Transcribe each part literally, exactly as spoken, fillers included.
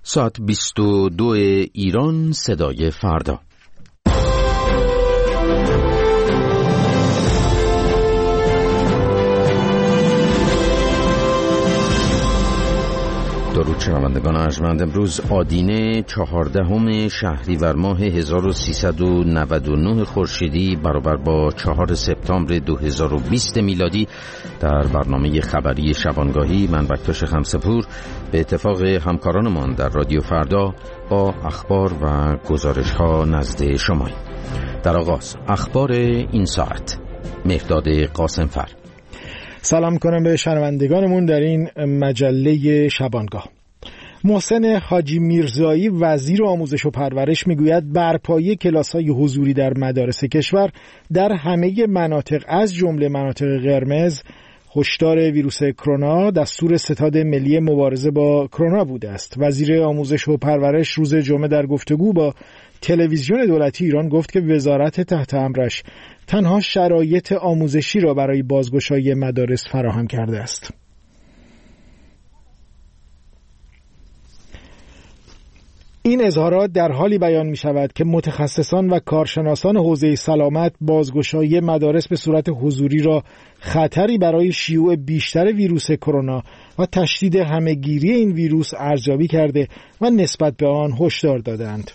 ساعت بیست و دو ایران، صدای فردا. درود شنوندگان ارجمند. امروز آدینه چهاردهم شهریور ماه هزار و سیصد و نود و نه خورشیدی برابر با چهار سپتامبر دو هزار و بیست میلادی. در برنامه خبری شبانگاهی من بکتاش خمسپور به اتفاق همکارانمان در رادیو فردا با اخبار و گزارش ها نزد شماییم. در آغاز اخبار این ساعت. مهداد قاسمفر. سلام کنم به شنوندگانمون در این مجله شبانگاه. محسن حاجی میرزایی وزیر آموزش و پرورش میگوید برپایی کلاس‌های حضوری در مدارس کشور در همه مناطق از جمله مناطق قرمز هشدار ویروس کرونا دستور ستاد ملی مبارزه با کرونا بوده است. وزیر آموزش و پرورش روز جمعه در گفتگو با تلویزیون دولتی ایران گفت که وزارت تحت امرش تنها شرایط آموزشی را برای بازگشایی مدارس فراهم کرده است. این اظهارات در حالی بیان می شود که متخصصان و کارشناسان حوزه سلامت بازگشایی مدارس به صورت حضوری را خطری برای شیوع بیشتر ویروس کرونا و تشدید همهگیری این ویروس ارزیابی کرده و نسبت به آن هشدار دادند.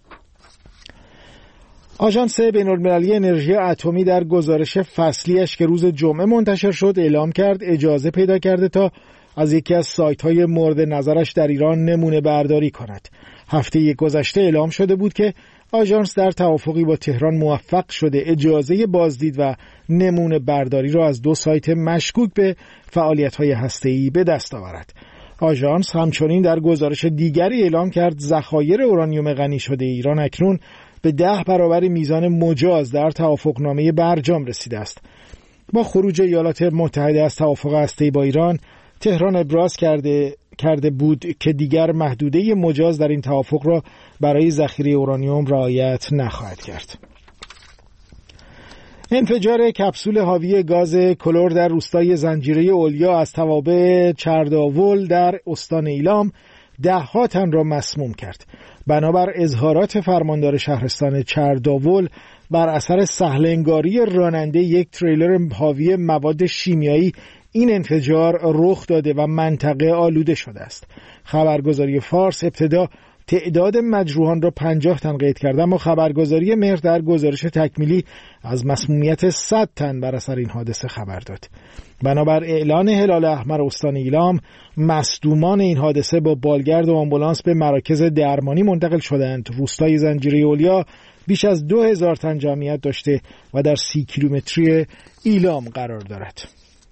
آژانس بین‌المللی انرژی اتمی در گزارش فصلیش که روز جمعه منتشر شد اعلام کرد اجازه پیدا کرده تا از یکی از سایت‌های مورد نظرش در ایران نمونه برداری کند. هفته گذشته اعلام شده بود که آژانس در توافقی با تهران موفق شده اجازه بازدید و نمونه برداری را از دو سایت مشکوک به فعالیت‌های هسته‌ای به دست آورد. آژانس همچنین در گزارش دیگری اعلام کرد ذخایر اورانیوم غنی شده ایران اکنون به ده برابر میزان مجاز در توافقنامه برجام رسیده است. با خروج ایالات متحده از توافق هسته‌ای با ایران، تهران ابراز کرده کرده بود که دیگر محدوده مجاز در این توافق را برای ذخیره اورانیوم رعایت نخواهد کرد. انفجار کپسول حاوی گاز کلور در روستای زنجیره اولیا از توابع چرداول در استان ایلام ده ها تن را مسموم کرد. بنابر اظهارات فرماندار شهرستان چرداول بر اثر سهلنگاری راننده یک تریلر حاوی مواد شیمیایی این انفجار رخ داده و منطقه آلوده شده است. خبرگزاری فارس ابتدا تعداد مجروحان را پنجاه تن قید کرد، اما خبرگزاری مهر در گزارش تکمیلی از مسمومیت صد تن بر اثر این حادثه خبر داد. بنابر اعلان هلال احمر استان ایلام، مصدومان این حادثه با بالگرد و آمبولانس به مراکز درمانی منتقل شدند. روستای زنجیره اولیا بیش از دو هزار تن جمعیت داشته و در سی کیلومتری ایلام قرار دارد.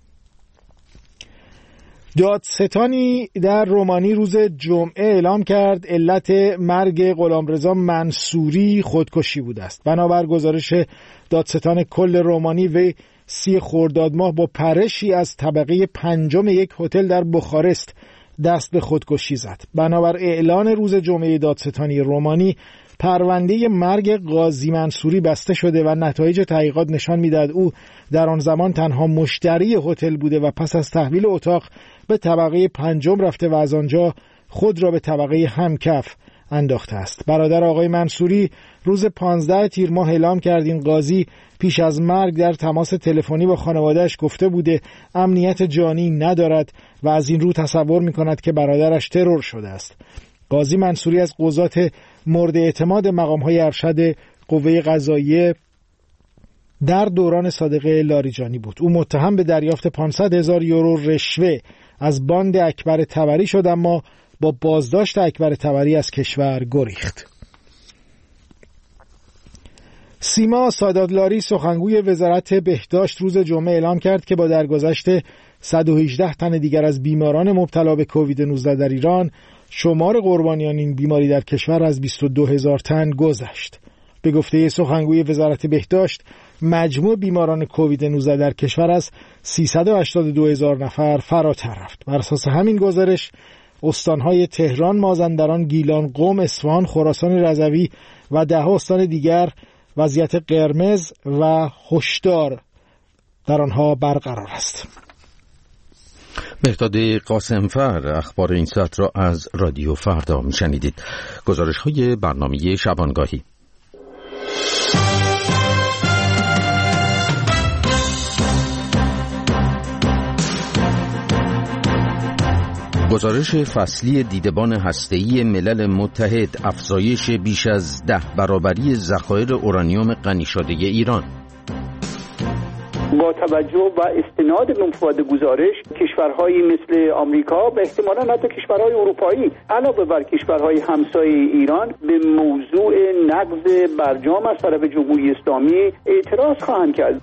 دادستانی در رومانی روز جمعه اعلام کرد علت مرگ غلامرضا منصوری خودکشی بوده است. بنابر گزارش دادستان کل رومانی و سی خرداد ماه با پرشی از طبقه پنجم یک هتل در بخارست دست به خودکشی زد. بنابر اعلان روز جمعه دادستانی رومانی پرونده مرگ قاضی منصوری بسته شده و نتایج تحقیقات نشان می‌دهد او در آن زمان تنها مشتری هتل بوده و پس از تحویل اتاق به طبقه پنجم رفته و از آنجا خود را به طبقه همکف انداخته است. برادر آقای منصوری روز پانزده تیر ماه اعلام کرد این قاضی پیش از مرگ در تماس تلفنی با خانواده‌اش گفته بوده امنیت جانی ندارد و از این رو تصور می‌کند که برادرش ترور شده است. قاضی منصوری از قضات مورد اعتماد مقام‌های ارشد قوه قضاییه در دوران صادقه لاریجانی بود. او متهم به دریافت پانصد هزار یورو رشوه از باند اکبر طبری شد، اما با بازداشت اکبر طبری از کشور گریخت. سیما ساداتلاری سخنگوی وزارت بهداشت روز جمعه اعلام کرد که با درگذشت صد و هجده تن دیگر از بیماران مبتلا به کووید نوزده در ایران، شمار قربانیان این بیماری در کشور از بیست و دو هزار تن گذشت. به گفته سخنگوی وزارت بهداشت، مجموع بیماران کووید نوزده در کشور از سیصد و هشتاد و دو هزار نفر فراتر رفت. بر اساس همین گزارش، استانهای تهران، مازندران، گیلان، قم، اصفهان، خراسان رضوی و ده استان دیگر وضعیت قرمز و هشدار در آنها برقرار است. مهداد قاسمفر اخبار این ساعت را از رادیو فردا میشنیدید. گزارش های برنامه شبانگاهی. گزارش فصلی دیدبان هسته‌ای ملل متحد: افزایش بیش از ده برابری ذخایر اورانیوم غنی شده ایران. با توجه و استناد به مفاد گزارش، کشورهایی مثل آمریکا و احتمالاً حتی کشورهای اروپایی علاوه بر کشورهای همسایه ایران به موضوع نقض برجام از طرف جمهوری اسلامی اعتراض خواهند کرد.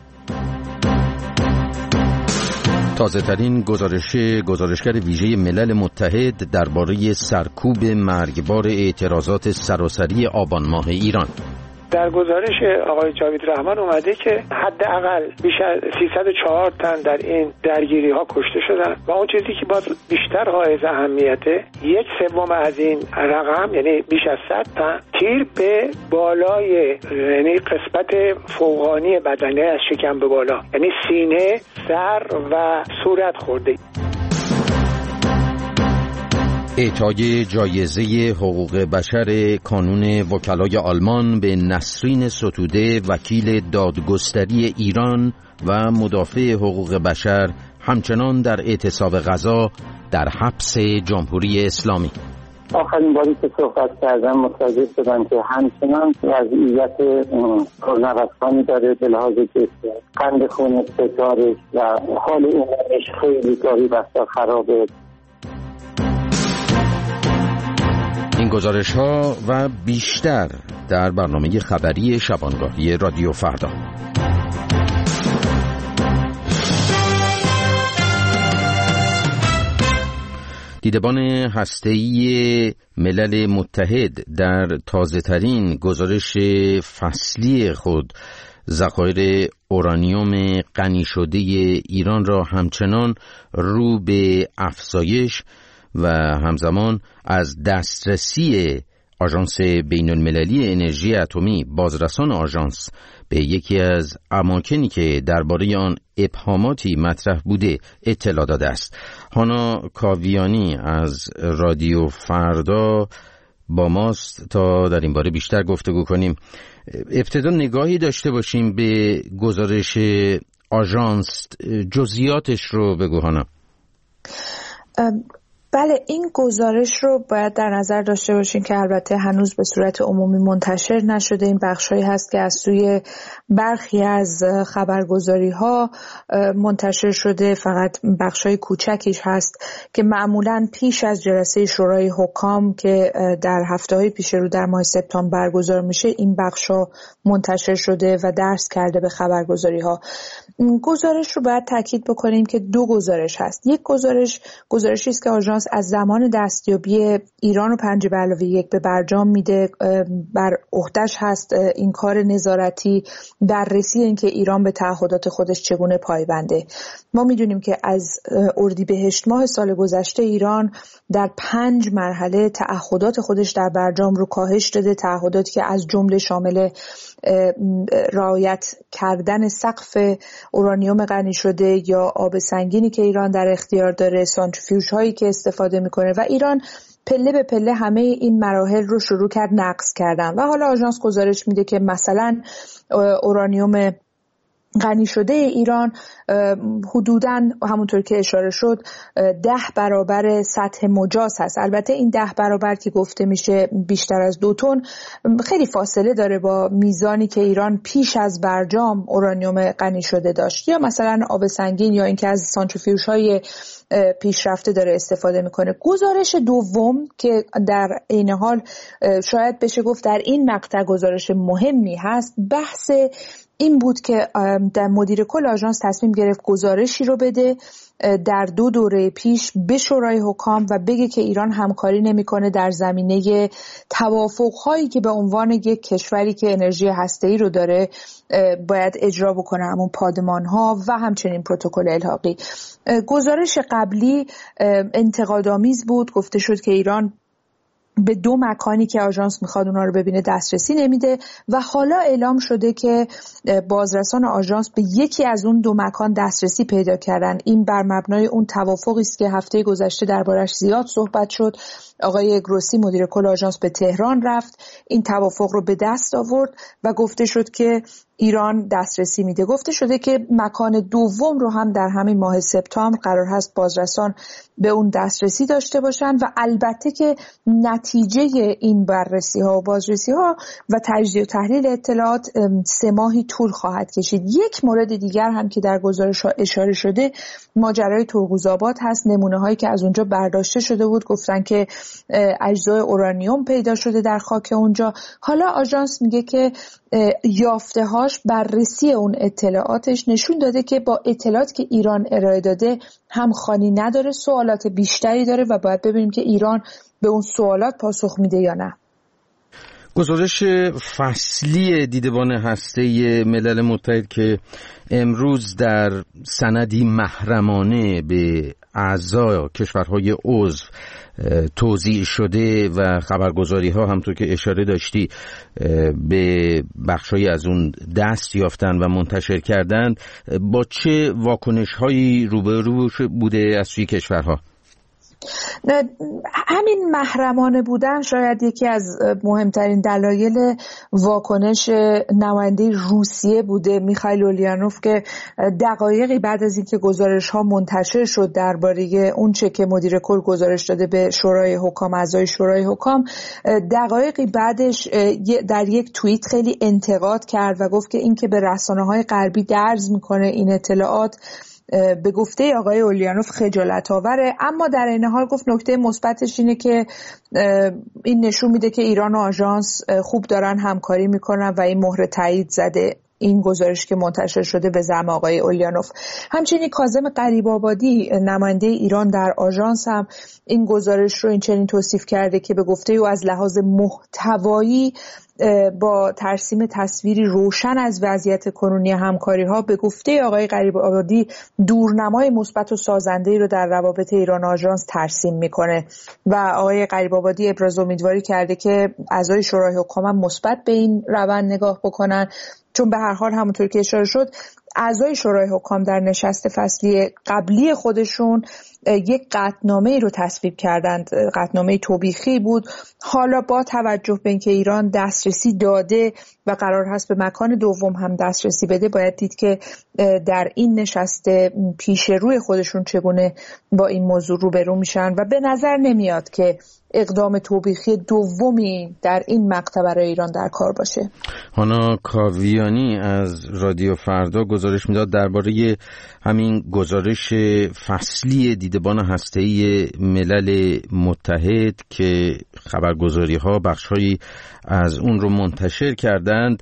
تازه ترین گزارش گزارشگر ویژه ملل متحد درباره سرکوب مرگبار اعتراضات سراسری آبان ماه ایران. در گزارش آقای جاوید رحمان اومده که حداقل بیش از سیصد و چهار تن در این درگیری ها کشته شدن و اون چیزی که باز بیشتر حائز اهمیته، یک سوم از این رقم یعنی بیش از صد تن تیر به بالای یعنی قسمت فوقانی بدنه از شکم به بالا، یعنی سینه، سر و صورت خورده. اعطای جایزه حقوق بشر کانون وکلای آلمان به نسرین ستوده، وکیل دادگستری ایران و مدافع حقوق بشر، همچنان در اعتصاب غذا در حبس جمهوری اسلامی. آخرین باری که صحبت کردم متوجه شدم که همچنان وضعیت پرنوسانی داره به لحاظ جسمی، قند خون استعدارش و حال عمومیش خیلی گاهی بسا خرابه. این گزارش ها و بیشتر در برنامه خبری شبانگاهی رادیو فردا. دیدبان هسته‌ای ملل متحد در تازه‌ترین گزارش فصلی خود ذخایر اورانیوم غنی شده ایران را همچنان رو به افزایش و همزمان از دسترسی آژانس بین المللی انرژی اتمی، بازرسان آژانس، به یکی از اماکنی که درباره آن ابهاماتی مطرح بوده اطلاع داده است. هانا کاویانی از رادیو فردا با ماست تا در این باره بیشتر گفتگو کنیم. ابتدا نگاهی داشته باشیم به گزارش آژانس، جزئیاتش رو بگو هانا. بله، این گزارش رو باید در نظر داشته باشیم که البته هنوز به صورت عمومی منتشر نشده. این بخشایی هست که از سوی برخی از خبرگزاری‌ها منتشر شده، فقط بخشای کوچکیش هست که معمولاً پیش از جلسه شورای حکام که در هفته‌های پیش رو در ماه سپتامبر برگزار میشه این بخشا منتشر شده و درس کرده به خبرگزاری‌ها. گزارش رو باید تاکید بکنیم که دو گزارش هست. یک گزارش گزارشی است که آژانس از زمان دستیابی ایران و پنج به علاوه یک به برجام میده، بر عهده‌اش هست این کار نظارتی، بررسی اینکه ایران به تعهدات خودش چگونه پایبنده. ما میدونیم که از اردیبهشت ماه سال گذشته ایران در پنج مرحله تعهدات خودش در برجام رو کاهش داده، تعهداتی که از جمله شامل رعایت کردن سقف اورانیوم غنی شده یا آب سنگینی که ایران در اختیار داره، سانتریفیوژ هایی که استفاده میکنه و ایران پله به پله همه این مراحل رو شروع کرد نقض کردن. و حالا آژانس گزارش میده که مثلا اورانیوم غنی شده ایران حدوداً همونطور که اشاره شد ده برابر سطح مجاز هست. البته این ده برابر که گفته میشه بیشتر از دو تن خیلی فاصله داره با میزانی که ایران پیش از برجام اورانیوم غنی شده داشت، یا مثلا آب سنگین، یا اینکه از سانتریفیوژهای پیشرفته داره استفاده میکنه. گزارش دوم که در عین حال شاید بشه گفت در این مقطع گزارش مهمی هست، بحث این بود که در مدیر کل آژانس تصمیم گرفت گزارشی رو بده در دو دوره پیش به شورای حکام و بگه که ایران همکاری نمیکنه در زمینه توافق‌هایی که به عنوان یک کشوری که انرژی هسته‌ای رو داره باید اجرا بکنه، همون پادمان‌ها و همچنین پروتکل الحاقی. گزارش قبلی انتقادآمیز بود، گفته شد که ایران به دو مکانی که آژانس میخواد اونا رو ببینه دسترسی نمیده و حالا اعلام شده که بازرسان آژانس به یکی از اون دو مکان دسترسی پیدا کردن. این بر مبنای اون توافقی است که هفته گذشته دربارش زیاد صحبت شد. آقای گروسی مدیر کل آژانس به تهران رفت، این توافق رو به دست آورد و گفته شد که ایران دسترسی میده. گفته شده که مکان دوم رو هم در همین ماه سپتامبر قرار هست بازرسان به اون دسترسی داشته باشن و البته که نتیجه این بررسی ها و بازرسی ها و تجزیه و تحلیل اطلاعات سه ماهی طول خواهد کشید. یک مورد دیگر هم که در گزارش ها اشاره شده ماجرای ترقوزآباد هست. نمونه هایی که از اونجا برداشته شده بود گفتن که اجزای اورانیوم پیدا شده در خاک اونجا. حالا آژانس میگه که یافته هاش بررسی اون اطلاعاتش نشون داده که با اطلاعاتی که ایران ارائه داده همخوانی نداره، سوالات بیشتری داره و باید ببینیم که ایران به اون سوالات پاسخ میده یا نه. گزارش فصلی دیدبان هسته ملل متحد که امروز در سندی محرمانه به اعضا کشورهای عضو توزیع شده و خبرگزاری ها همونطور که اشاره داشتی به بخشای از اون دست یافتن و منتشر کردند، با چه واکنش هایی روبرو بوده از سوی کشورها؟ همین محرمانه بودن شاید یکی از مهمترین دلایل واکنش نماینده روسیه بوده، میخائیل اولینوف، که دقایقی بعد از اینکه گزارش ها منتشر شد درباره اون چه که مدیر کل گزارش داده به شورای حکام، اعضای شورای حکام، دقایقی بعدش در یک توییت خیلی انتقاد کرد و گفت که این که به رسانه‌های غربی درز میکنه این اطلاعات به گفته آقای اولیانوف خجالت آوره. اما در این حال گفت نکته مثبتش اینه که این نشون میده که ایران و آژانس خوب دارن همکاری میکنن و این مهر تایید زده این گزارش که منتشر شده به زعم آقای اولیانوف. همچنین کاظم غریب‌آبادی نماینده ایران در آژانس هم این گزارش رو این چنین توصیف کرده که به گفته او از لحاظ محتوایی با ترسیم تصویری روشن از وضعیت کنونی همکاری‌ها به گفته آقای غریب‌آبادی دورنمای مثبت و سازنده‌ای رو در روابط ایران و آژانس ترسیم میکنه و آقای غریب‌آبادی ابراز امیدواری کرده که اعضای شورای حکام هم مثبت به این روند نگاه بکنن، چون به هر حال همونطور که اشاره شد اعضای شورای حکام در نشست فصلی قبلی خودشون یک قطعنامه‌ای رو تصویب کردند، قطعنامه توبیخی بود. حالا با توجه به اینکه ایران دسترسی داده و قرار هست به مکان دوم هم دسترسی بده، باید دید که در این نشست پیش روی خودشون چگونه با این موضوع روبرو میشن و به نظر نمیاد که اقدام توبیخی دومی در این مقطع برای ایران در کار باشه. هانا کاویانی از رادیو فردا گزارش میداد درباره همین گزارش فصلی دیدبان هسته‌ای ملل متحد که خبرگزاری ها بخش‌هایی از اون رو منتشر کردند.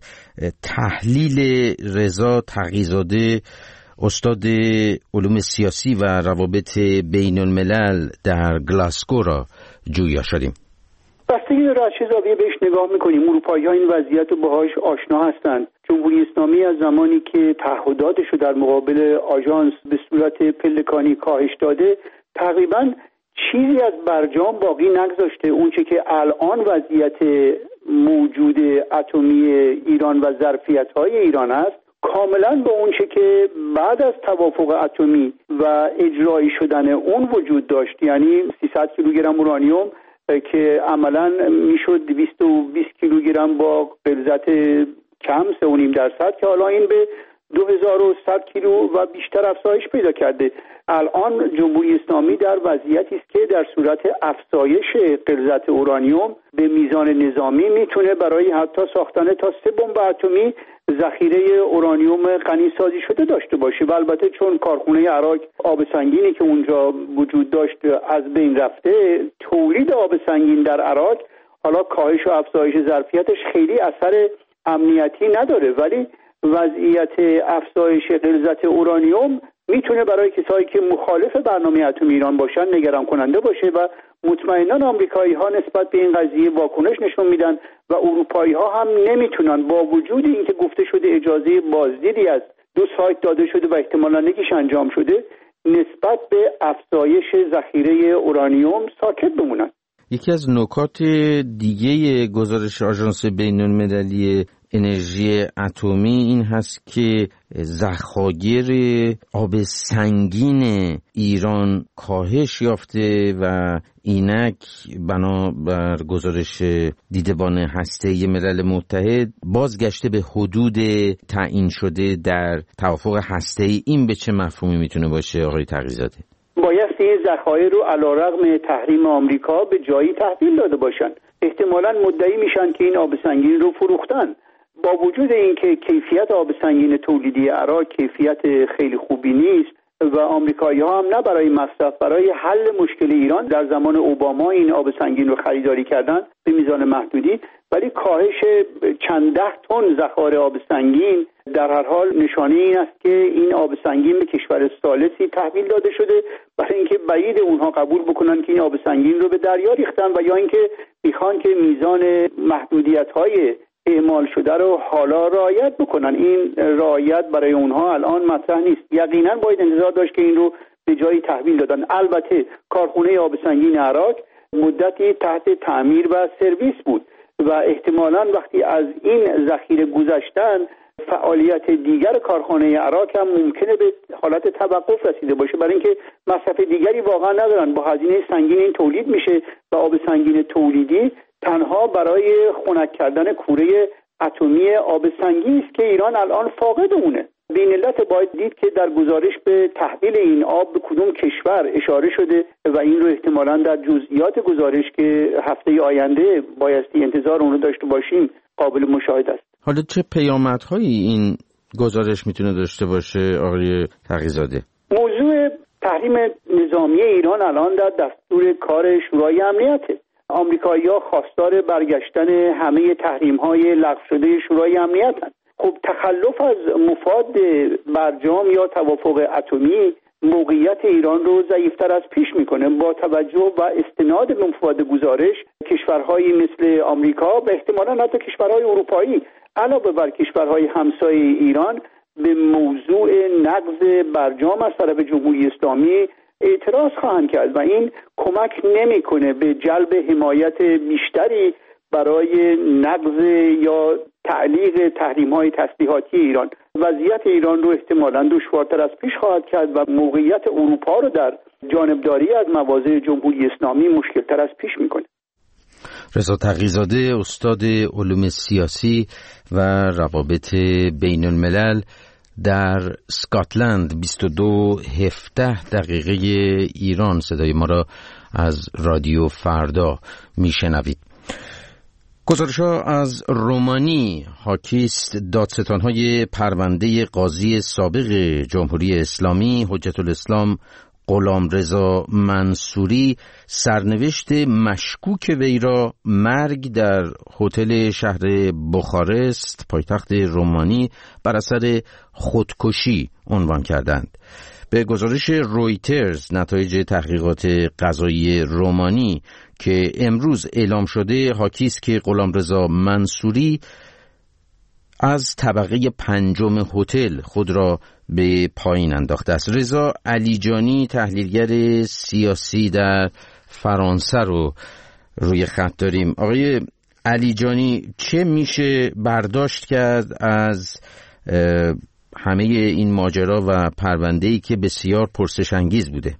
تحلیل رضا تقی‌زاده، استاد علوم سیاسی و روابط بین الملل در گلاسگو را جویا شدیم. بستگی داره از چه زاویه بهش نگاه میکنیم. اروپایی‌ها این وضعیت رو باهاش آشنا هستند. جمهوری اسلامی از زمانی که تعهداتش رو در مقابل آژانس به صورت پلکانی کاهش داده، تقریبا چیزی از برجام باقی نگذاشته. اونچه که الان وضعیت موجود اتمی ایران و ظرفیت‌های ایران است، کاملا با اونچه که بعد از توافق اتمی و اجرایی شدن اون وجود داشت، یعنی سیصد کیلوگرم اورانیوم که عملا میشد دویست و بیست کیلوگرم با غلظت کم سه و نیم درصد که حالا این به دو هزار و صد کیلو و بیشتر افزایش پیدا کرده. الان جمهوری اسلامی در وضعیتی است که در صورت افزایش غلظت اورانیوم به میزان نظامی میتونه برای حتی ساختن تا سه بمب اتمی ذخیره اورانیوم غنی سازی شده داشته باشه و البته چون کارخونه عراق آب سنگینی که اونجا وجود داشت از بین رفته، تولید آب سنگین در عراق حالا کاهش و افزایش ظرفیتش خیلی اثر امنیتی نداره، ولی وضعیت افزایش غلظت اورانیوم میتونه برای کسایی که مخالف برنامه اتمی ایران باشن نگران کننده باشه و مطمئناً آمریکایی ها نسبت به این قضیه واکنش نشون میدن و اروپایی ها هم نمیتونن، با وجود اینکه گفته شده اجازه بازدیدی از دو سایت داده شده و احتمالاً یکیش انجام شده، نسبت به افزایش ذخیره اورانیوم ساکت بمونن. یکی از نکات دیگه گزارش آژانس بین‌المللی انرژی اتمی این هست که ذخایر آب سنگین ایران کاهش یافته و اینک بنابر گزارش دیدبان هسته‌ای ملل متحد بازگشته به حدود تعیین شده در توافق هسته‌ای. این به چه مفهومی میتونه باشه آقای تقی‌زاده؟ بایستی این ذخایر رو علیرغم تحریم آمریکا به جایی تحویل داده باشن. احتمالاً مدعی میشن که این آب سنگین رو فروختن. با وجود اینکه کیفیت آب سنگین تولیدی عراق کیفیت خیلی خوبی نیست و آمریکایی‌ها هم نه برای مصرف، برای حل مشکل ایران در زمان اوباما این آب سنگین رو خریداری کردن به میزان محدودی، ولی کاهش چند ده تن ذخایر آب سنگین در هر حال نشانه این است که این آب سنگین به کشور ثالثی تحویل داده شده، برای اینکه بعید اونها قبول بکنن که این آب سنگین رو به دریا ریختن و یا اینکه میخوان که میزان محدودیت‌های اعمال شده رو حالا رعایت بکنن. این رعایت برای اونها الان مطرح نیست. یقینا باید انتظار داشت که این رو به جایی تحویل دادن. البته کارخونه آب سنگین عراق مدتی تحت تعمیر و سرویس بود و احتمالاً وقتی از این ذخیره گذشتن فعالیت دیگر کارخانه عراق هم ممکنه به حالت توقف رسیده باشه، برای اینکه مصرف دیگری واقعا ندارن. با هزینه سنگین این تولید میشه و آب سنگین تولیدی تنها برای خنک کردن کوره اتمی آب سنگین است که ایران الان فاقد اونه. به این علت باید دید که در گزارش به تحویل این آب به کدوم کشور اشاره شده و این رو احتمالاً در جزئیات گزارش که هفته آینده بایستی انتظار اون رو داشته باشیم قابل مشاهده است. حالا چه پیامدهایی این گزارش میتونه داشته باشه آقای تقی‌زاده؟ موضوع تحریم نظامی ایران الان در دستور کار شورای امنیته. آمریکایی‌ها خواستار برگشتن همه تحریم‌های لغو شده شورای امنیت‌اند. خب تخلف از مفاد برجام یا توافق اتمی موقعیت ایران رو ضعیف‌تر از پیش میکنه. با توجه و استناد به مفاد گزارش کشورهایی مثل آمریکا و احتمالاً حتی کشورهای اروپایی علاوه بر کشورهای همسایه ایران به موضوع نقض برجام از طرف جمهوری اسلامی اعتراض خواهند کرد و این کمک نمیکنه به جلب حمایت بیشتری برای نقض یا تعلیق تحریم‌های تسلیحاتی ایران. وضعیت ایران رو احتمالاً دشوارتر از پیش خواهد کرد و موقعیت اروپا رو در جانبداری از مواضع جمهوری اسلامی مشکل‌تر از پیش میکنه. رضا تقی‌زاده، استاد علوم سیاسی و روابط بین الملل، در اسکاتلند بیست و دو هفده دقیقه ایران صدای ما را از رادیو فردا میشنوید. گزارش‌ها از رومانی حاکیست دادستان‌های پرونده قاضی سابق جمهوری اسلامی حجت الاسلام غلامرضا منصوری سرنوشت مشکوک وی را مرگ در هتل شهر بخارست پایتخت رومانی بر اثر خودکشی عنوان کردند. به گزارش رویترز نتایج تحقیقات قضایی رومانی که امروز اعلام شده حاکیست که غلامرضا منصوری از طبقه پنجم هتل خود را به پایین انداخته است. رضا علیجانی تحلیلگر سیاسی در فرانسه رو روی خط داریم. آقای علیجانی، چه میشه برداشت کرد از همه این ماجرا و پرونده‌ای که بسیار پرسش انگیز بوده؟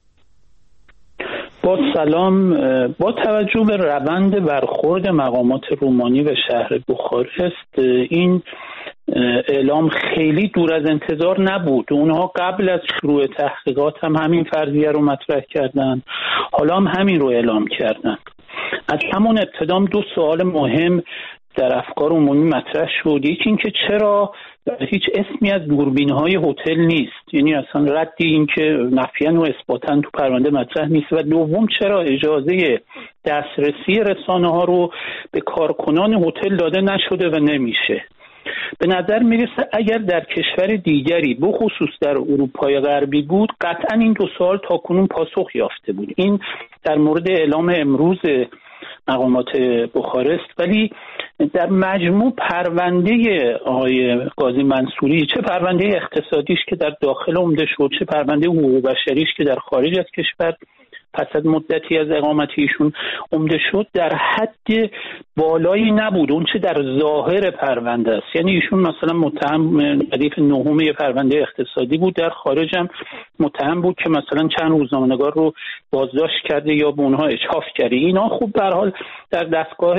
با سلام. با توجه به روند برخورد مقامات رومانی به شهر بخارست این اعلام خیلی دور از انتظار نبود. اونها قبل از شروع تحقیقات هم همین فرضیه رو مطرح کردن، حالا هم همین رو اعلام کردن. از همون ابتدام دو سوال مهم در افکار عمومی مطرح شد. یکی این که چرا هیچ اسمی از دوربین‌های هتل نیست، یعنی اصلا ردی این که نفیاً و اثباتاً تو پرونده مطرح نیست، و دوم چرا اجازه دسترسی رسانه‌ها رو به کارکنان هتل داده نشده و نمیشه. به نظر میرسه اگر در کشور دیگری بخصوص در اروپای غربی بود قطعاً این دو سوال تاکنون پاسخ یافته بود. این در مورد اعلام امروز مقامات بخارست، ولی در مجموع پرونده آقای قاضی منصوری، چه پرونده اقتصادیش که در داخل عمده شد، چه پرونده حقوق بشریش که در خارج از کشور پس از مدتی از اقامت ایشون عمده شد در حد بالایی نبود اون چه در ظاهر پرونده است. یعنی ایشون مثلا متهم ردیف نهم پرونده اقتصادی بود، در خارج هم متهم بود که مثلا چند روزنامه‌نگار رو بازداشت کرده یا به اونها اجحاف کرده. اینا خوب به هر حال در دستگاه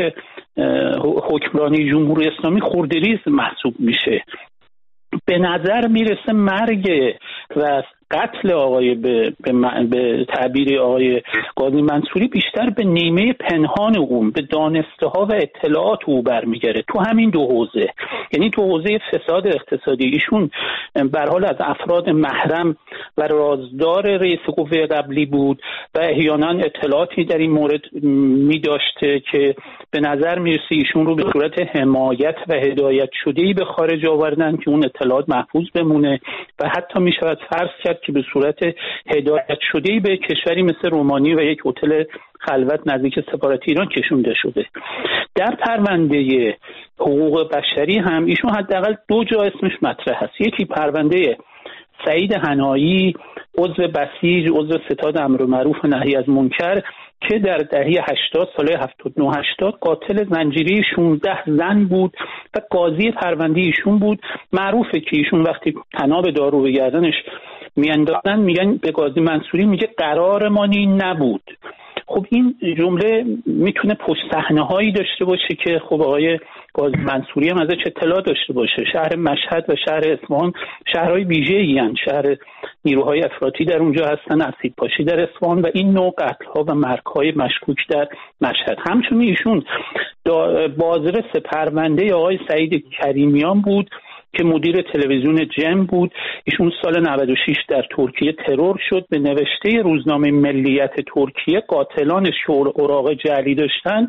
حکمرانی جمهوری اسلامی خردریز محسوب میشه. به نظر میرسه مرگ و قتل آقای به, به, به تعبیر آقای قاضی منصوری بیشتر به نیمه پنهان او، به دانسته ها و اطلاعات او برمیگره تو همین دو حوزه. یعنی تو حوزه فساد اقتصادی ایشون به هر حال از افراد محرم و رازدار رئیس قوه قبلی بود و احیانا اطلاعاتی در این مورد می داشته که به نظر میرسه ایشون رو به صورت حمایت و هدایت شده‌ای به خارج آوردن که اون اطلاعات محفوظ بمونه و حتی می شود فرض کرد که به صورت هدایت شده‌ای به کشوری مثل رومانی و یک هتل خلوت نزدیک سفارت ایران کشونده شده. در پرونده حقوق بشری هم ایشون حداقل دو جا اسمش مطرح هست. یکی پرونده سعید حنایی، عضو بسیج، عضو ستاد امر معروف و نهی از منکر که در دهه هشتاد سال هفتاد و نه هشتاد قاتل زنجیره شانزده زن بود و قاضی پرونده ایشون بود. معروفه که ایشون وقتی طناب دارو به گردنش میاندازن میگن به قاضی منصوری میگه قرارمان این نبود. خب این جمله میتونه پشت صحنه هایی داشته باشه که خب آقای قاضی منصوری هم ازش اطلاع داشته باشه. شهر مشهد و شهر اصفهان شهرهای ویژه‌ای هستند، شهر نیروهای افراطی در اونجا هستن، اسیدپاشی در اصفهان و این نوع قتل ها و مرگ های مشکوک در مشهد. همچنین ایشون بازرس پرونده آقای سعید کریمیان بود که مدیر تلویزیون جم بود. ایشون سال نود و شش در ترکیه ترور شد. به نوشته روزنامه ملیت ترکیه قاتلانش که اوراق جعلی داشتن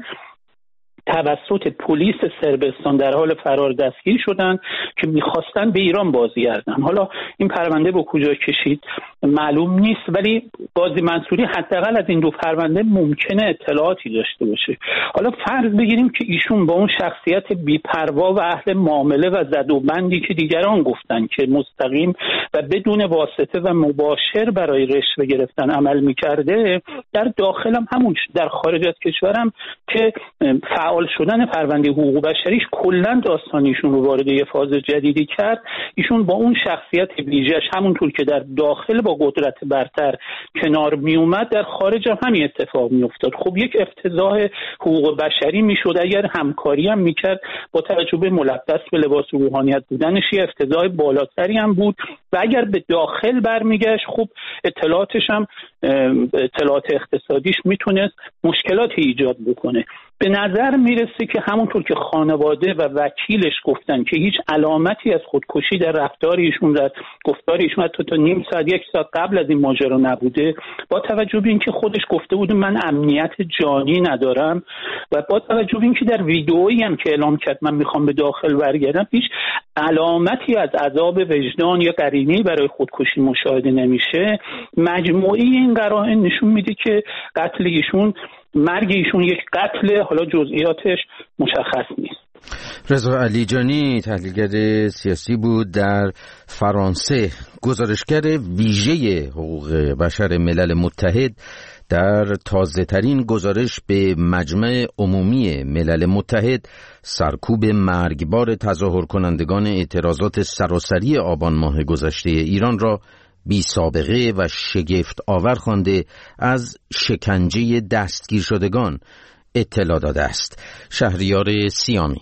توسط پلیس صربستان در حال فرار دستگیر شدن که میخواستن به ایران بازگردن. حالا این پرونده به کجا کشید معلوم نیست، ولی قاضی منصوری حداقل از این دو پرونده ممکنه اطلاعاتی داشته باشه. حالا فرض بگیریم که ایشون با اون شخصیت بی‌پروا و اهل معامله و زد و بندی که دیگران گفتن که مستقیم و بدون واسطه و مباشر برای رشوه گرفتن عمل میکرده، در داخل هم همون در خارج از کشورم که فعال شدن پرونده حقوق بشریش کلا داستانیشون رو وارد یه فاز جدیدی کرد. ایشون با اون شخصیت ویژه‌اش همونطور که در داخل با قدرت برتر کنار می اومد، در خارج هم همین اتفاق می افتاد. خب یک افتضاح حقوق بشری میشد. اگر همکاری هم میکرد با توجه به ملبس به لباس روحانیت بودنش یه افتضاح بالاتری هم بود و اگر به داخل برمیگشت خب اطلاعاتش هم اطلاعات اقتصادیش میتونست مشکلاتی ایجاد بکنه. به نظر میرسه که همونطور که خانواده و وکیلش گفتن که هیچ علامتی از خودکشی در رفتار ایشون، در گفتار ایشون حتی تا نیم ساعت یک ساعت قبل از این ماجرا نبوده، با توجه به اینکه خودش گفته بود من امنیت جانی ندارم و با توجه به اینکه در ویدئویی هم که اعلام کرد من میخوام به داخل برگردم، هیچ علامتی از عذاب وجدان یا قرینه‌ای برای خودکشی مشاهده نمیشه. مجموعه این قرائن نشون میده که قتل ایشون، مرگ ایشون یک قتل، حالا جزئیاتش مشخص نیست. رضا علیجانی تحلیلگر سیاسی بود در فرانسه. گزارشگر ویژه حقوق بشر ملل متحد در تازه ترین گزارش به مجمع عمومی ملل متحد سرکوب مرگبار تظاهر کنندگان اعتراضات سراسری آبان ماه گذشته ایران را بی سابقه و شگفت آور خوانده از شکنجه دستگیر شدگان اطلاع داده است. شهریار سیامی.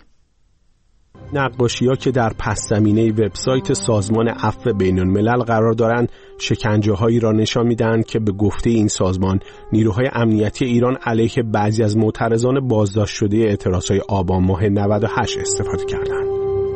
نقاشی‌ها که در پس زمینه وبسایت سازمان عفو بین‌الملل قرار دارند شکنجه‌هایی را نشان می‌دهند که به گفته این سازمان نیروهای امنیتی ایران علیه بعضی از معترضان بازداشت شده اعتراضهای آبان ماه نود و هشت استفاده کردند.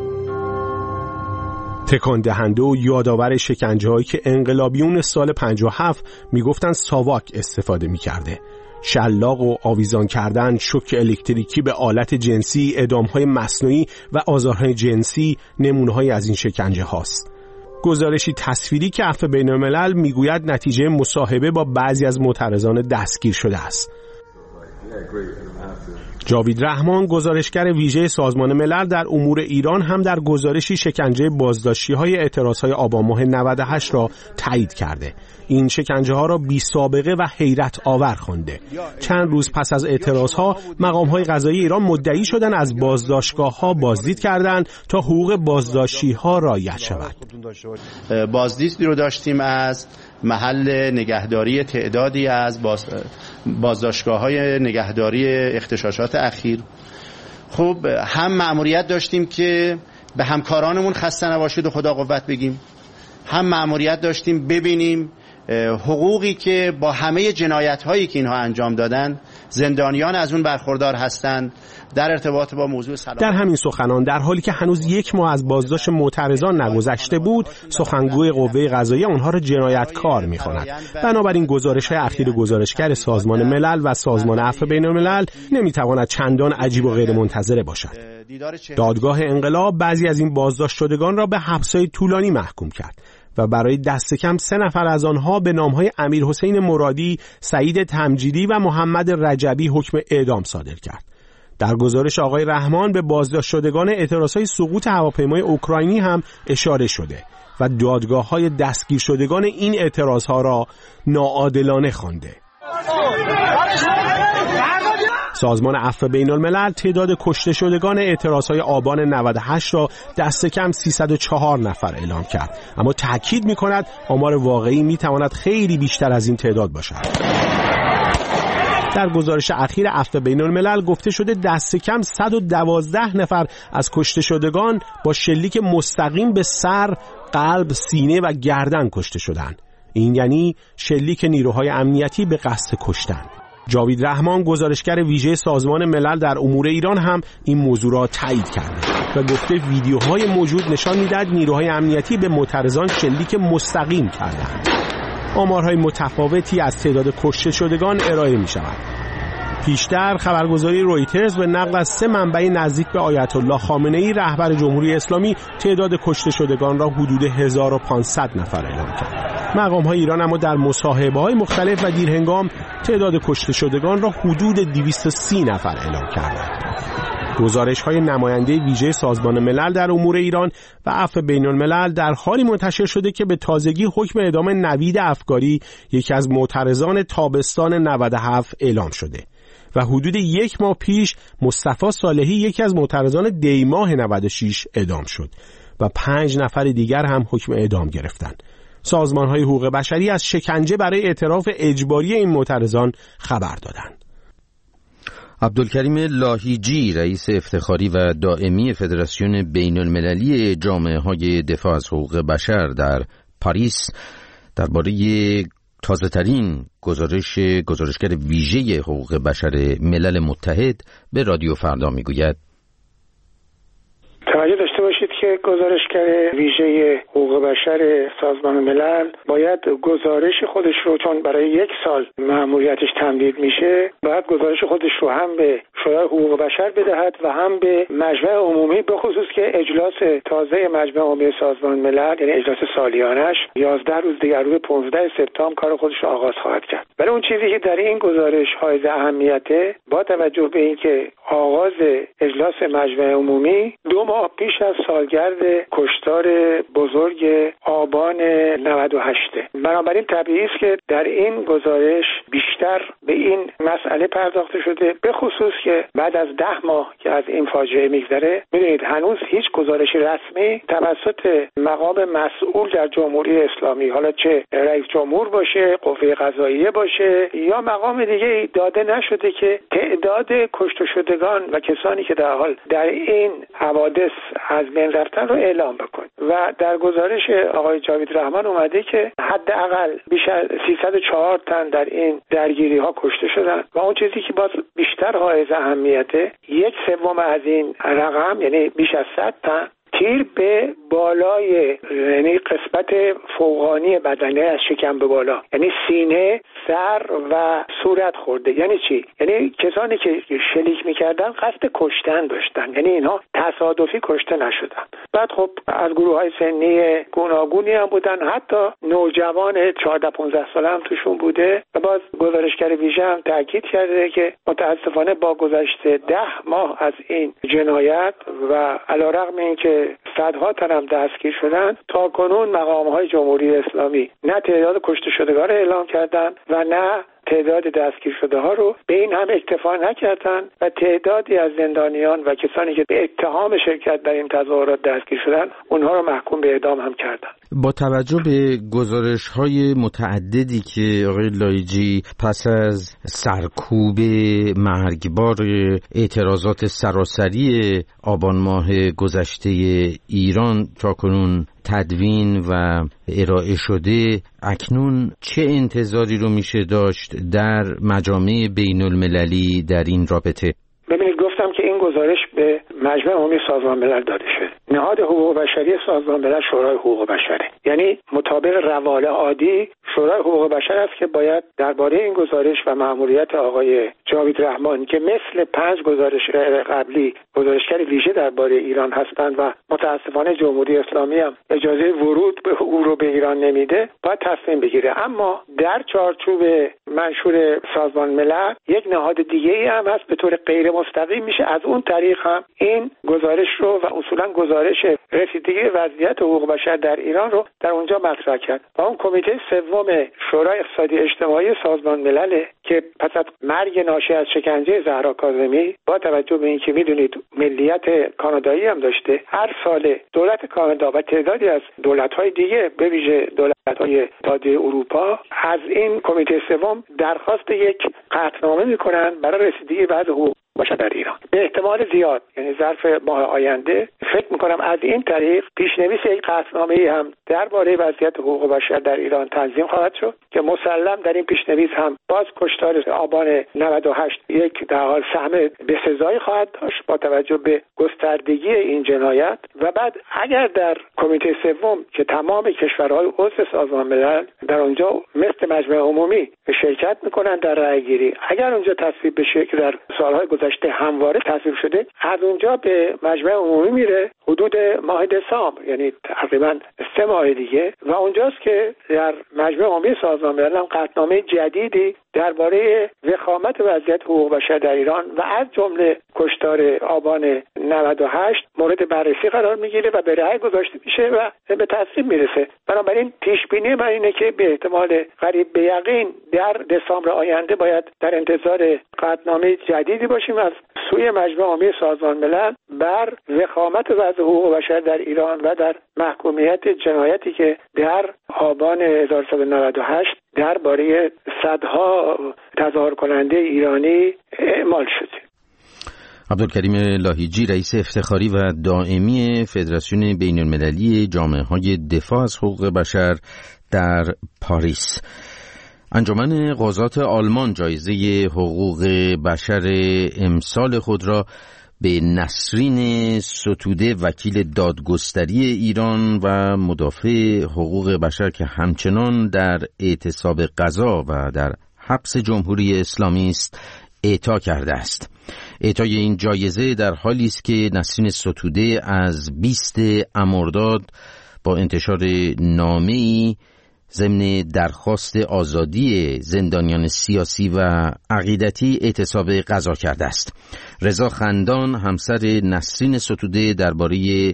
تکان دهنده و یادآور شکنجه‌هایی که انقلابیون سال پنجاه و هفت میگفتن ساواک استفاده می‌کرده. شلاق و آویزان کردن، شوک الکتریکی به آلت جنسی، اعدام‌های مصنوعی و آزارهای جنسی نمونه‌هایی از این شکنجه هاست. گزارشی تصویری که عفو بین‌الملل میگوید نتیجه مصاحبه با بعضی از معترضان دستگیر شده است. جاوید رحمان گزارشگر ویژه سازمان ملل در امور ایران هم در گزارشی شکنجه بازداشتی‌های اعتراضهای آبان ماه نود و هشت را تایید کرده. این شکنجه ها را بی سابقه و حیرت آور خوانده. چند روز پس از اعتراضها مقام‌های قضایی ایران مدعی شدند از بازداشتگاه‌ها بازدید کردند تا حقوق بازداشتی‌ها رعایت شود. بازدیدی رو داشتیم از محل نگهداری تعدادی از باز... بازداشتگاه‌های نگهداری اغتشاشات اخیر. خب هم مأموریت داشتیم که به همکارانمون خسته نباشید و خدا قوت بگیم، هم مأموریت داشتیم ببینیم حقوقی که با همه جنایت‌هایی که اینها انجام دادن زندانیان از اون برخوردار هستند در ارتباط با موضوع سلامت. در همین سخنان در حالی که هنوز یک ماه از بازداشت معترضان نگذشته بود، سخنگوی قوه قضاییه آنها را جنایتکار می‌خواند. بنابراین گزارش‌های اخیر گزارشگر سازمان ملل و سازمان عفو بین‌الملل نمی‌تواند چندان عجیب و غیرمنتظره باشد. دادگاه انقلاب بعضی از این بازداشت شدگان را به حبس‌های طولانی محکوم کرد و برای دست کم سه نفر از آنها به نام‌های امیر حسین مرادی، سعید تمجیدی و محمد رجبی حکم اعدام صادر کرد. در گزارش آقای رحمان به بازداشت شدگان اعتراضهای سقوط هواپیمای اوکراینی هم اشاره شده و دادگاه‌های دستگیر شدگان این اعتراضها را ناعادلانه خوانده. سازمان عفو بین‌الملل تعداد کشته شدگان اعتراضهای آبان نود و هشت را دست کم سیصد و چهار نفر اعلام کرد، اما تأکید می‌کند آمار واقعی می‌تواند خیلی بیشتر از این تعداد باشد. در گزارش اخیر عفو بین‌الملل گفته شده دست کم صد و دوازده نفر از کشته شدگان با شلیک مستقیم به سر، قلب، سینه و گردن کشته شدند. این یعنی شلیک نیروهای امنیتی به قصد کشتن. جاوید رحمان گزارشگر ویژه سازمان ملل در امور ایران هم این موضوع را تایید کرده و گفته ویدیوهای موجود نشان می‌دهد نیروهای امنیتی به معترضان شلیک مستقیم کردند. آمارهای متفاوتی از تعداد کشته شدگان ارائه می‌شود. پیشتر خبرگزاری رویترز به نقل از سه منبع نزدیک به آیت الله خامنه‌ای رهبر جمهوری اسلامی تعداد کشته شدگان را حدود هزار و پانصد نفر اعلام کرد. مقام‌های ایران اما در مصاحبه‌های مختلف و دیرهنگام تعداد کشته شدگان را حدود دویست و سی نفر اعلام کردند. گزارش‌های نماینده ویژه سازمان ملل در امور ایران و عفو بین‌الملل در حالی منتشر شده که به تازگی حکم اعدام نوید افکاری، یکی از معترضان تابستان نود و هفت اعلام شده و حدود یک ماه پیش مصطفی صالحی، یکی از معترضان دیماه نود و شش اعدام شد و پنج نفر دیگر هم حکم اعدام گرفتند. سازمان‌های حقوق بشری از شکنجه برای اعتراف اجباری این معترضان خبر دادند. عبدالکریم لاهیجی، رئیس افتخاری و دائمی فدراسیون بین‌المللی جامعه‌های دفاع از حقوق بشر در پاریس، درباره تازه‌ترین گزارش گزارشگر ویژه حقوق بشر ملل متحد به رادیو فردا میگوید: توجه داشته باشید که گزارشگر ویژه حقوق بشر سازمان ملل باید گزارش خودش رو، چون برای یک سال مأموریتش تمدید میشه، باید گزارش خودش رو هم به شورای حقوق بشر بدهد و هم به مجمع عمومی، به خصوص که اجلاس تازه مجمع عمومی سازمان ملل یعنی اجلاس سالیانش یازده روز دیگر روز پانزده سپتامبر کار خودش رو آغاز خواهد کرد. برای اون چیزی که در این گزارش حائز اهمیته، با توجه به اینکه آغاز اجلاس مجمع عمومی دو ماه پیش از سالگرد کشتار بزرگ آبان نود و هشت، بنابراین طبیعی است که در این گزارش بیشتر به این مسئله پرداخته شده، به خصوص که بعد از ده ماه که از این فاجعه میگذره، میدونید هنوز هیچ گزارش رسمی توسط مقام مسئول در جمهوری اسلامی، حالا چه رئیس جمهور باشه، قوه قضاییه باشه یا مقام دیگه، داده نشده که تعداد کشته شدگان و کسانی که در حال در این حوادث از بین رفتن رو اعلام بکن. و در گزارش آقای جاوید رحمان اومده که حداقل بیش از سیصد و چهار تن در این درگیری ها کشته شدن و اون چیزی که باز بیشتر حائز اهمیته، یک سوم از این رقم یعنی بیش از صد تن تیر به بالای، یعنی قسمت فوقانی بدنه از شکم به بالا، یعنی سینه، سر و صورت خورده. یعنی چی؟ یعنی کسانی که شلیک میکردن قصد کشتن داشتن، یعنی اینها تصادفی کشته نشدن. بعد خب از گروه‌های سنی گوناگونی هم بودن، حتی نوجوان چهارده پانزده ساله هم توشون بوده. و باز گزارشگر ویژه هم تاکید کرده که متاسفانه با گذشت ده ماه از این جنایت و علیرغم اینکه صدها تن هم دستگیر شدن، تا کنون مقام‌های جمهوری اسلامی نه تعداد کشته شدگان را اعلام کردند و نه تعداد دستگیر شده ها رو به این هم اکتفا نکردن و تعدادی از زندانیان و کسانی که به اتهام شرکت در این تظاهرات دستگیر شدن اونها رو محکوم به اعدام هم کردن. با توجه به گزارش‌های متعددی که آقای لایجی پس از سرکوب مرگبار اعتراضات سراسری آبان ماه گذشته ایران تاکنون تدوین و ارائه شده، اکنون چه انتظاری رو میشه داشت در مجامع بین المللی در این رابطه؟ ببینید، گفتم که این گزارش به مجمع عمومی سازمان ملل داده شد. نهاد حقوق بشری سازمان ملل شورای حقوق بشره، یعنی مطابق روال عادی شورای حقوق بشر است که باید درباره این گزارش و مأموریت آقای جاوید رحمان که مثل پنج گزارش قبلی گزارشگر ویژه درباره ایران هستند و متاسفانه جمهوری اسلامی هم اجازه ورود به او رو به ایران نمیده، باید تصمیم بگیره. اما در چارچوب منشور سازمان ملل یک نهاد دیگه ای هم هست به طور غیر مستقیم میشه از اون طریق هم این گزارش رو و اصولا گزارش رسیدگی وضعیت حقوق بشر در ایران رو در اونجا مطرح کرد. و اون کمیته سوم شورای اقتصادی اجتماعی سازمان ملل که پس از مرگ ناشی از شکنجه زهرا کاظمی، با توجه به اینکه میدونید ملیت کانادایی هم داشته، هر سال دولت کانادا و تعدادی از دولت‌های دیگه به ویژه دولت‌های اتحادیه اروپا از این کمیته سوم درخواست یک قطعنامه میکنن برای رسیدگی وضع حقوق بشر در ایران. به احتمال زیاد، یعنی ظرف ماه آینده، فکر میکنم از این طریق پیشنویس یک قطعنامه‌ای هم درباره وضعیت حقوق بشر در ایران تنظیم خواهد شد که مسلم در این پیشنویس هم باز کشتار آبان نود و هشت یک در حال سهم بسزایی خواهد داشت با توجه به گستردگی این جنایت. و بعد اگر در کمیته سوم که تمام کشورهای عضو سازمان ملل در اونجا مثل مجمع عمومی شرکت میکنن در رأی‌گیری، اگر اونجا تصویب بشه که در سالهای گذشته همواره تصویب شده، از اونجا به مجمع عمومی میره حدود ماه دسامبر، یعنی تقریبا سه ماه دیگه، و اونجاست که در مجمع عمومی سازمان ملل هم قطعنامه جدیدی درباره وخامت وضعیت حقوق بشر در ایران و از جمله کشتار آبان نود و هشت مورد بررسی قرار میگیره و به رأی گذاشته میشه و به تصویب میرسه. بنابراین پیش بینی من اینه که به احتمال قریب به یقین در دسامبر آینده باید در انتظار قطعنامه جدیدی باشیم از سوی مجمع عمومی سازمان ملل بر وخامت وضع حقوق بشر در ایران و در محکومیت جنایتی که در آبان هزار و سیصد و نود و هشت درباره صدها تظاهر کننده ایرانی اعمال شده. عبدالکریم لاهیجی، رئیس افتخاری و دائمی فدراسیون بین المللی جامعه‌های دفاع از حقوق بشر در پاریس. انجمن قضات آلمان جایزه حقوق بشر امسال خود را به نسرین ستوده، وکیل دادگستری ایران و مدافع حقوق بشر که همچنان در اعتصاب غزا و در حبس جمهوری اسلامی است، اعطا کرده است. اعطای این جایزه در حالی است که نسرین ستوده از بیست مرداد با انتشار نامه‌ای ضمن درخواست آزادی زندانیان سیاسی و عقیدتی اعتصاب غزا کرده است. رضا خندان، همسر نسرین ستوده، درباره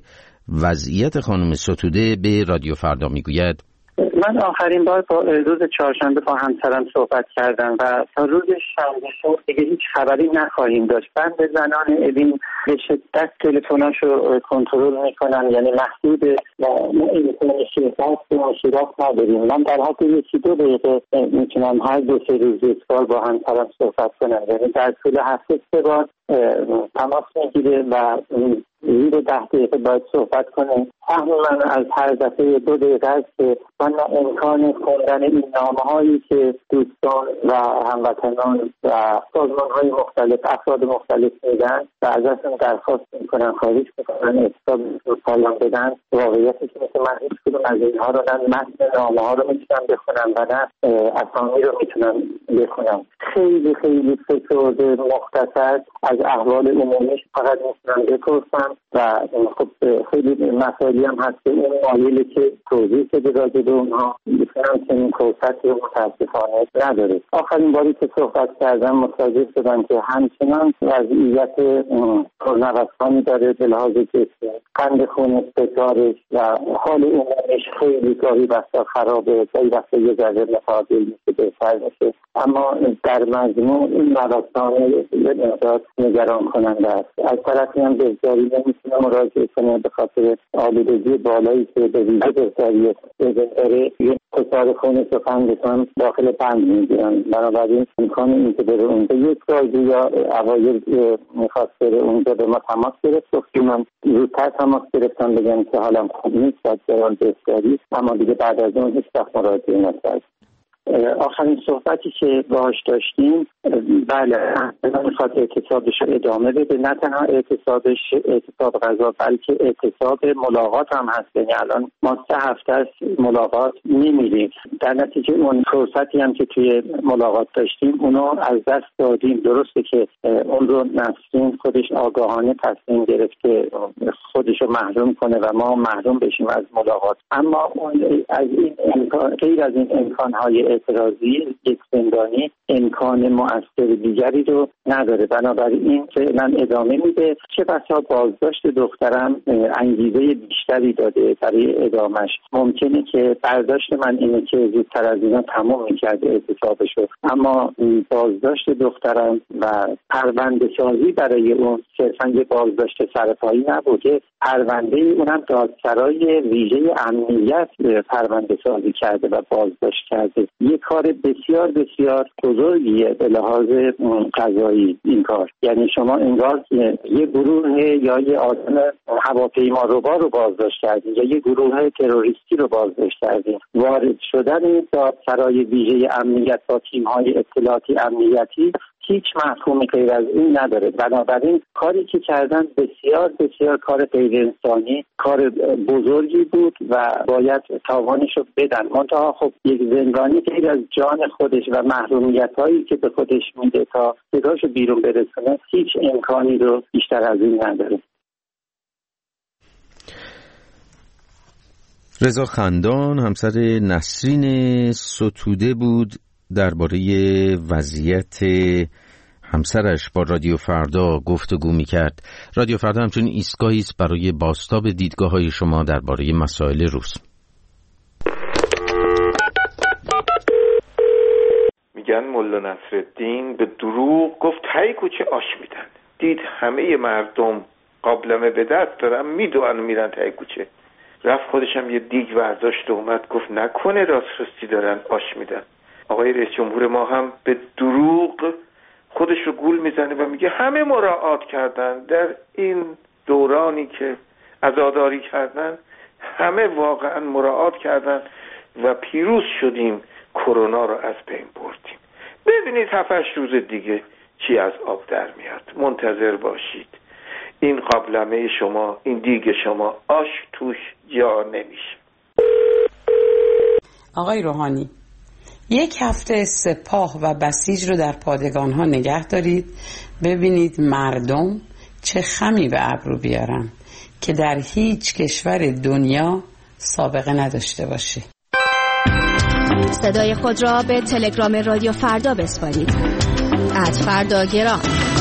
وضعیت خانم ستوده به رادیو فردا میگوید: من آخرین بار با روز چهارشنبه با همسرم صحبت کردم و تا روز شنبه صبح دیگه هیچ خبری نخواهیم داشت. بند زنان اوین به شدت تلفناشو کنترل میکنن، یعنی محدود و ما امکان شرکت به مشکلات نداریم. من در حد یکی دو دقیقه میتونم هر دو سه روز یک بار با همسرم صحبت کنم، یعنی در طول هفته سه بار تماس میگیره و زیر ده دقیقه باید صحبت کنیم. فهم من از هر دفعه دو دقیقه است که من امکان خوندن این نامه‌هایی که دوستان و هموطنان و سازمان‌های مختلف افراد مختلف میدن و ازشون درخواست میکنن خواهش میکنن حساب رو پایان بدن. واقعیتش اینه که من هیچ کدوم از اینها رو نه متن نامه‌ها رو میتونم بخونم و نه اسامی رو میتونم بخونم. خیلی خیلی فشرده مختصر از احوال عمومیش فقط میتونم بپرسم و خب خیلی مسائلی هم هست که اون مایلی که توضیح بده راجع به اونها میتونم که این فرصتی رو متاسفانه نداره. آخرین باری که صحبت کردم متوجه شدم که همچنان وضعیت پرنوسانی داره به لحاظ جسمی، قند خون استکارش و حال عمومیش خیلی گاهی بسا خرابه، گاهی بسا یه ذره متعادل میشه بهتر میشه، اما در مجموع این نوسان یه مقدار نگران کننده است. از طرفی هم بهداری نمیتونه مراجعه کنه به خاطر آلودگی بالایی که به ویژه بهداری داره، یه فشار خونش و قندش هم داخل بند میگیرن. بنابراین امکان این که بره اونجا یک رایدی یا اوایل میخواست بره اونجا به ما تماس گرفت و من زودتر تماس گرفتم بگم که حالم خوب نیست باید برام بهداری، اما دیگه بعد از اون هیچ وقت مراجعه نکرد. آخرین صحبتی که باهاش داشتیم بله میخواد اعتصابش رو ادامه بده، نه تنها اعتصابش اعتصاب غذا بلکه اعتصاب ملاقات هم هست. یعنی الان ما سه هفته از ملاقات نمیریم، در نتیجه اون فرصتی هم که توی ملاقات داشتیم اونو از دست دادیم. درسته که اون رو نسرین خودش آگاهانه تصمیم گرفته خودش رو محروم کنه و ما محروم بشیم از ملاقات، اما اون از این امکان غیر از این امکانهای اعتراضی یک زندانی امکان مؤثر دیگری رو نداره. بنابراین این فعلا ادامه میده. چه بسا بازداشت دخترم انگیزه بیشتری داده برای ادامش. ممکنه که برداشت من اینه که زودتر از اینا تمام میکرده اعتصابشو، اما بازداشت دخترم و پرونده سازی برای اون صرفا یه بازداشت سرپایی نبوده، پرونده اونم دادسرای ویژه امنیت پرونده سازی کرده و بازداشت کرده. یه کار بسیار بسیار بزرگیه به لحاظ قضایی این کار. یعنی شما انگار یه گروه یا یه آدم هواپیما ربا رو بازداشت کردین یا یه گروه تروریستی رو بازداشت کردین. وارد شدن دادسرای ویژه امنیت با تیم‌های اطلاعاتی امنیتی هیچ مفهومی غیر از این نداره. بنابراین کاری که کردن بسیار بسیار کار غیر انسانی، کار بزرگی بود و باید تاوانش رو بدن. منتها خب یک زندانی غیر از جان خودش و محرومیت هایی که به خودش میده تا صداشو بیرون برسونه هیچ امکانی رو بیشتر از این نداره. رضا خندان همسر نسرین ستوده بود درباره وضعیت همسرش با رادیو فردا گفتگو می‌کرد. رادیو فردا همچنین ایستگاهی است برای بازتاب دیدگاه‌های شما درباره مسائل روز. میگن ملا نصرالدین به دروغ گفت تای کوچه آش میدن. دید همه مردم قابلمه به دست دارن میدوئن میرن تای کوچه. رفت خودش هم یه دیگ برداشت و اومد گفت نکنه راست راستی دارن آش میدن. آقای رئیس جمهور ما هم به دروغ خودش رو گول میزنه و میگه همه مراعات کردن در این دورانی که عزاداری کردن، همه واقعا مراعات کردن و پیروز شدیم، کرونا رو از بین بردیم. ببینید هفت هشت روز دیگه چی از آب در میاد. منتظر باشید. این قابلمه شما، این دیگ شما آش توش جا نمیشه. آقای روحانی، یک هفته سپاه و بسیج رو در پادگان ها نگه دارید، ببینید مردم چه خمی به ابرو بیارن که در هیچ کشور دنیا سابقه نداشته باشه. صدای خود را به تلگرام رادیو فردا بسپارید. ات فردا گرام.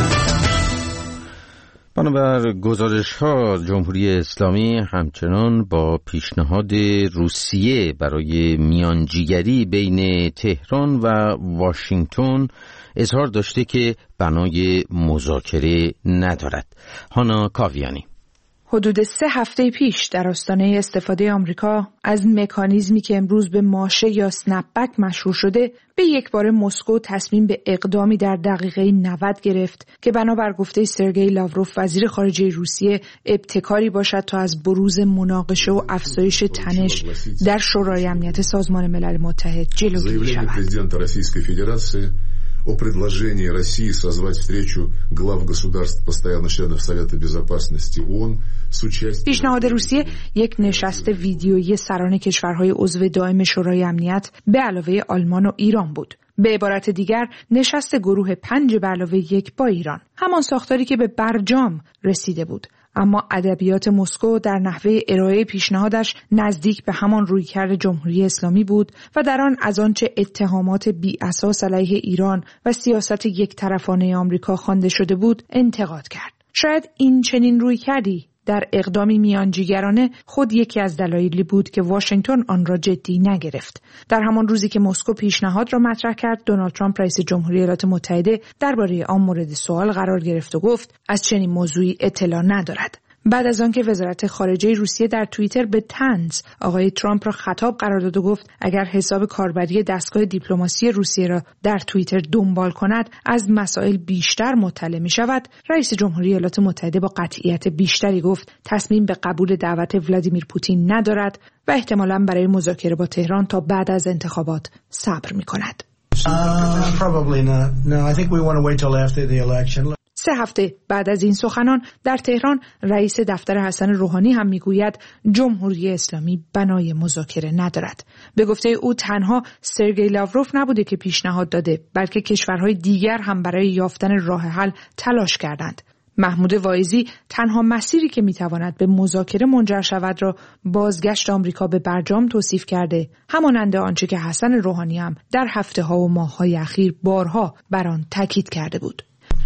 بنابر گزارش ها جمهوری اسلامی همچنان با پیشنهاد روسیه برای میانجیگری بین تهران و واشنگتن اظهار داشته که بنای مذاکره ندارد. هانا کاویانی. حدود سه هفته پیش در آستانه استفاده آمریکا از مکانیزمی که امروز به ماشه یا اسنپ بک مشهور شده، به یک بار مسکو تصمیم به اقدامی در دقیقه نود گرفت که بنابر گفته سرگئی لاوروف وزیر خارجه روسیه ابتکاری باشد تا از بروز مناقشه و افزایش تنش در شورای امنیت سازمان ملل متحد جلوگیری شود. о предложении России созвать встречу глав государств постоянных членов Совета Безопасности ООН с участием. پیشنهاد روسیه یک نشست ویدیویی سران کشورهای عضو دائم شورای امنیت به علاوه آلمان و ایران بود. به عبارت دیگر نشست گروه پنج به علاوه یک با ایران، همان ساختاری که به برجام رسیده بود. اما ادبیات مسکو در نحوه ارائه پیشنهادش نزدیک به همان رویکرد جمهوری اسلامی بود و در آن از آنچه اتهامات بی اساس علیه ایران و سیاست یک طرفانه آمریکا خوانده شده بود انتقاد کرد. شاید این چنین رویکردی در اقدامی میانجیگرانه خود یکی از دلایلی بود که واشنگتن آن را جدی نگرفت. در همان روزی که مسکو پیشنهاد را مطرح کرد، دونالد ترامپ رئیس جمهوری ایالات متحده درباره آن مورد سوال قرار گرفت و گفت از چنین موضوعی اطلاع ندارد. بعد از آنکه وزارت خارجه روسیه در توییتر به طنز آقای ترامپ را خطاب قرار داد و گفت اگر حساب کاربری دستگاه دیپلماسی روسیه را در توییتر دنبال کند از مسائل بیشتر مطلع می شود، رئیس جمهوری ایالات متحده با قطعیت بیشتری گفت تصمیم به قبول دعوت ولادیمیر پوتین ندارد و احتمالاً برای مذاکره با تهران تا بعد از انتخابات صبر می کند. سه هفته بعد از این سخنان در تهران رئیس دفتر حسن روحانی هم میگوید جمهوری اسلامی بنای مذاکره ندارد. به گفته او تنها سرگئی لاوروف نبوده که پیشنهاد داده، بلکه کشورهای دیگر هم برای یافتن راه حل تلاش کردند. محمود واعظی تنها مسیری که میتواند به مذاکره منجر شود را بازگشت آمریکا به برجام توصیف کرده، همانند آنچه که حسن روحانی هم در هفته‌ها و ماه‌های اخیر بارها بر آن تاکید کرده بود.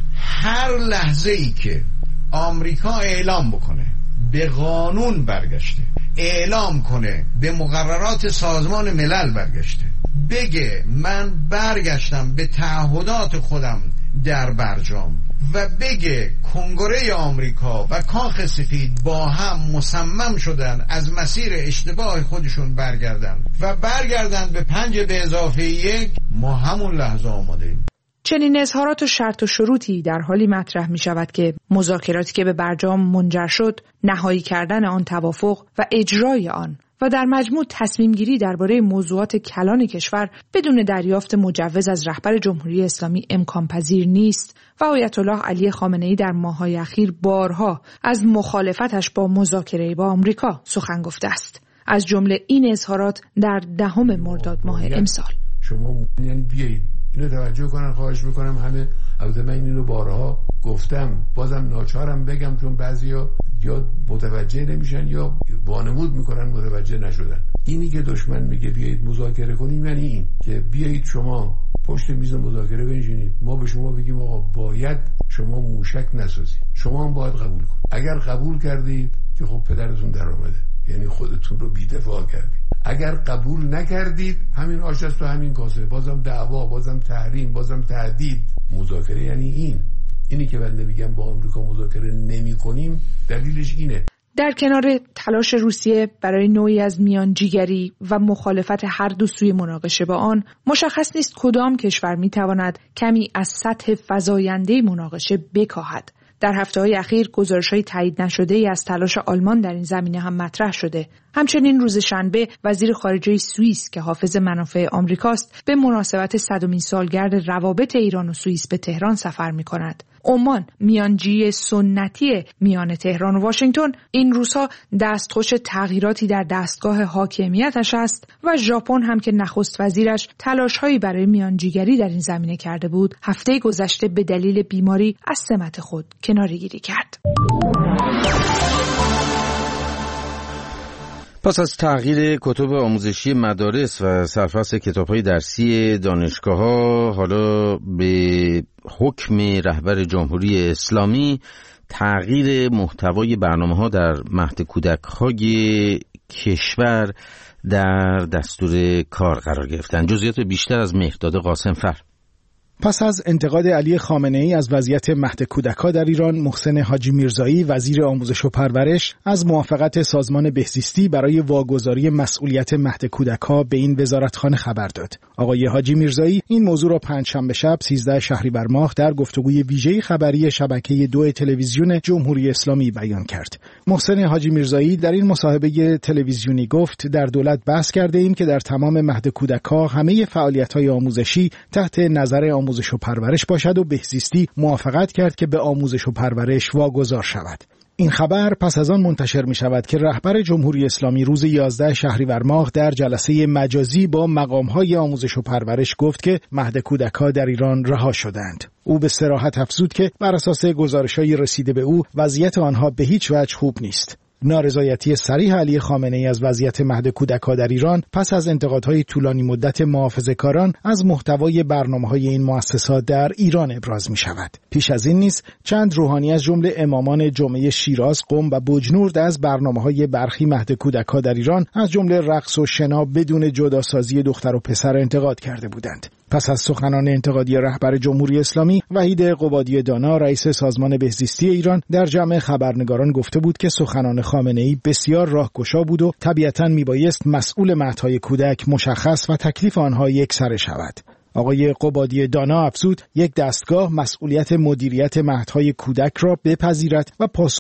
هر لحظه ای که آمریکا اعلام بکنه به قانون برگشته، اعلام کنه به مقررات سازمان ملل برگشته، بگه من برگشتم به تعهدات خودم در برجام و بگه کنگره آمریکا و کاخ سفید با هم مصمم شدن از مسیر اشتباه خودشون برگردن و برگردن به پنج به اضافه یک، ما همون لحظه آماده ایم. چنین اظهارات و شرط و شروطی در حالی مطرح می شود که مذاکراتی که به برجام منجر شد، نهایی کردن آن توافق و اجرای آن و در مجموع تصمیم گیری درباره موضوعات کلان کشور بدون دریافت مجوز از رهبر جمهوری اسلامی امکان پذیر نیست و آیت الله علی خامنه‌ای در ماه‌های اخیر بارها از مخالفتش با مذاکره با آمریکا سخن گفته است. از جمله این اظهارات در دهم مرداد ماه امسال. شما یعنی بیایید اینو توجه کنن، خواهش میکنم همه. البته من اینو بارها گفتم، بازم ناچارم بگم چون بعضیا یا متوجه نمیشن یا وانمود میکنن متوجه نشدن. اینی که دشمن میگه بیایید مذاکره کنیم یعنی این که بیایید شما پشت میز مذاکره بنشینید، ما به شما بگیم آقا باید شما موشک نسازید، شما هم باید قبول کنید. اگر قبول کردید که خب پدرتون در آمده، یعنی خودتون رو بی‌دفاع کردید. اگر قبول نکردید همین آش است و همین کاسه، بازم دعوا، بازم تحریم، بازم تهدید. مذاکره یعنی این. اینی که بنده میگم با آمریکا مذاکره نمی کنیم دلیلش اینه. در کنار تلاش روسیه برای نوعی از میانجیگری و مخالفت هر دو سوی مناقشه با آن، مشخص نیست کدام کشور میتواند کمی از سطح فزاینده مناقشه بکاهد. در هفته‌های اخیر گزارش‌های تایید نشده‌ای از تلاش آلمان در این زمینه هم مطرح شده. همچنین روز شنبه وزیر خارجه سوئیس که حافظ منافع آمریکاست به مناسبت صدمین سالگرد روابط ایران و سوئیس به تهران سفر می‌کند. عمان، میانجی سنتی میان تهران و واشنگتن، این روزها دستخوش تغییراتی در دستگاه حاکمیتش است و ژاپن هم که نخست وزیرش تلاش‌هایی برای میانجیگری در این زمینه کرده بود، هفته گذشته به دلیل بیماری از سمت خود کناره‌گیری کرد. پس از تغییر کتب آموزشی مدارس و سرفصل کتاب‌های درسی دانشگاه‌ها، حالا به حکم رهبر جمهوری اسلامی تغییر محتوای برنامه‌ها در مهد کودک‌های کشور در دستور کار قرار گرفتن. جزئیات بیشتر از مهرداد قاسمفر. پس از انتقاد علی خامنه‌ای از وضعیت مهد کودک‌ها در ایران، محسن حاجی میرزایی وزیر آموزش و پرورش از موافقت سازمان بهزیستی برای واگذاری مسئولیت مهد کودک‌ها به این وزارتخانه خبر داد. آقای حاجی میرزایی این موضوع را پنجشنبه شب سیزده شهریور ماه در گفتگوی ویژه خبری شبکه دو تلویزیون جمهوری اسلامی بیان کرد. محسن حاجی میرزایی در این مصاحبه تلویزیونی گفت در دولت بحث کرده ایم که در تمام مهد کودک‌ها همه فعالیت‌های آموزشی تحت نظر آموزش و پرورش باشد و بهزیستی موافقت کرد که به آموزش و پرورش واگذار شود. این خبر پس از آن منتشر می شود که رهبر جمهوری اسلامی روز یازده شهریور ماه در جلسه مجازی با مقام‌های آموزش و پرورش گفت که مهد کودک‌ها در ایران رها شدند. او به صراحت افزود که بر اساس گزارش‌های رسیده به او وضعیت آنها به هیچ وجه خوب نیست. نارضایتی صریح علی خامنه‌ای از وضعیت مهد کودک‌ها در ایران پس از انتقادهای طولانی مدت محافظه‌کاران از محتوای برنامه‌های این مؤسسات در ایران ابراز می‌شود. پیش از این نیز چند روحانی از جمله امامان جمعه شیراز، قم و بوجنورد از برنامه‌های برخی مهد کودک‌ها در ایران از جمله رقص و شنا بدون جداسازی دختر و پسر انتقاد کرده بودند. پس از سخنان انتقادی رهبر جمهوری اسلامی، وحید قبادی دانا رئیس سازمان بهزیستی ایران در جمع خبرنگاران گفته بود که سخنان خامنه‌ای بسیار راهگشا بود و طبیعتاً میبایست مسئول مهدهای کودک مشخص و تکلیف آنها یکسره شود. آقای قبادی دانا افزود یک دستگاه مسئولیت مدیریت مهدهای کودک را بپذیرد و پاسخ